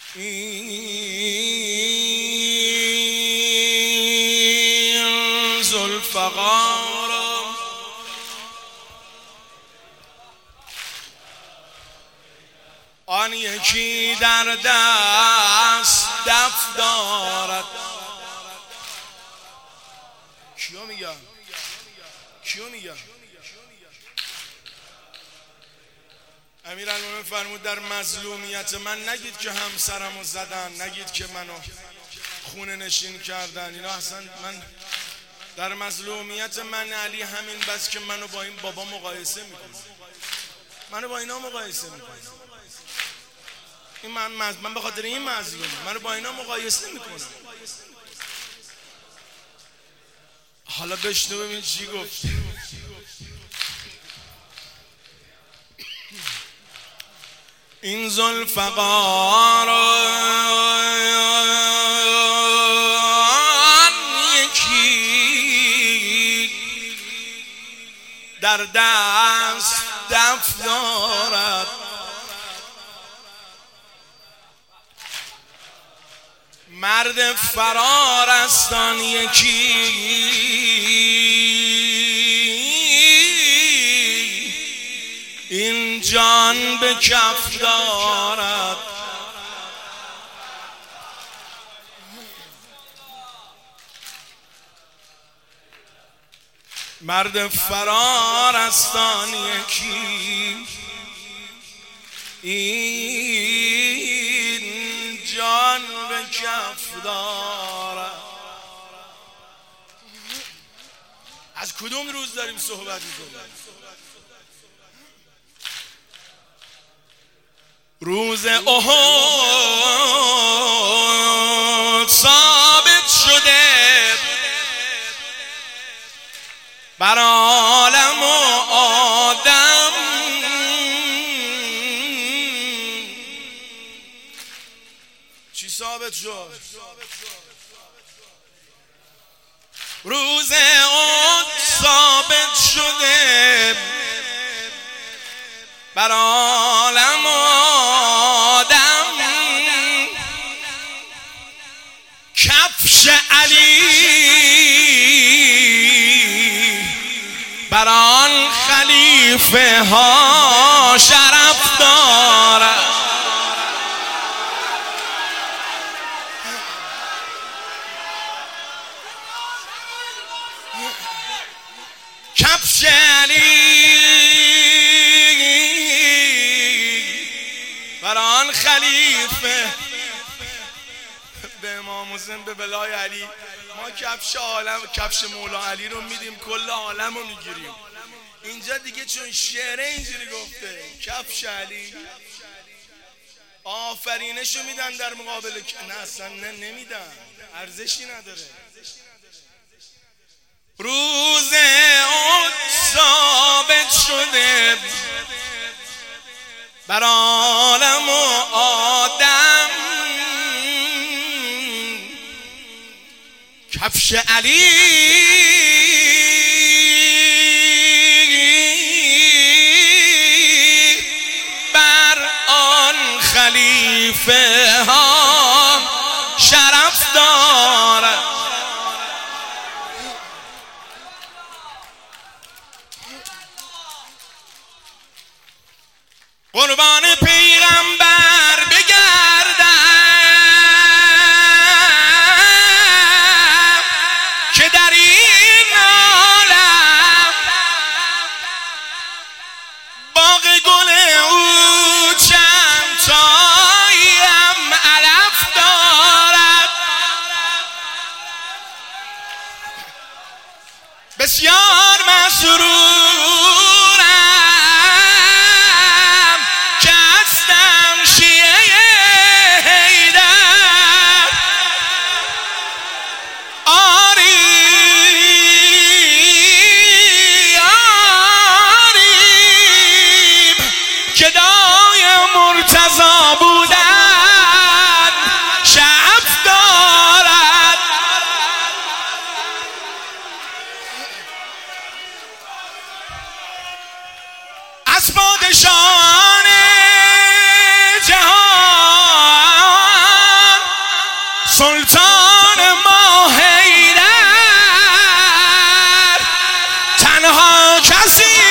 این ذوالفقار آن یکی در دست دف دارد. کیو میگم؟ امیرالمومنین فرمود در مظلومیت من نگید که همسرمو زدن، نگید که منو خونه نشین کردن. اینا اصلا من در مظلومیت من علی همین بس که منو با این بابا مقایسه میکنه، منو با اینا مقایسه میکنه. این من به خاطر این مظلوم منو با اینا مقایسه میکنه. حالا بشنو ببین چی گفت. این ذوالفقار یکی در دست دف دارد. مرد فرار است آن یکی این جان به کف دارد. مرد فرار است آن یکی این جان به کف دارد. از کدوم روز داریم صحبت می‌کنیم؟ روز احد ثابت شده بر عالم و آدم. چی ثابت شد؟ روز احد ثابت شده بر عالم و آدم. کفش علی بر آن خلیفه ها شرف دارد. کفش علی بر آن خلیفه. به امام حسین به بلای علی ما کفش عالم، کفش مولا علی رو میدیم، کل عالم رو میگیریم. اینجا دیگه چون شعره اینجوری گفته کفش علی آفرینشو میدن در مقابل نه اصلا نمیدن، ارزشی نداره. روز احد ثابت شده بر عالم و آدم. کفش علی بر آن خلیفه ها شرف دارد. قربان پیغمبر بگردم که در این عالم باغ گل او چند تایم علم. عروسی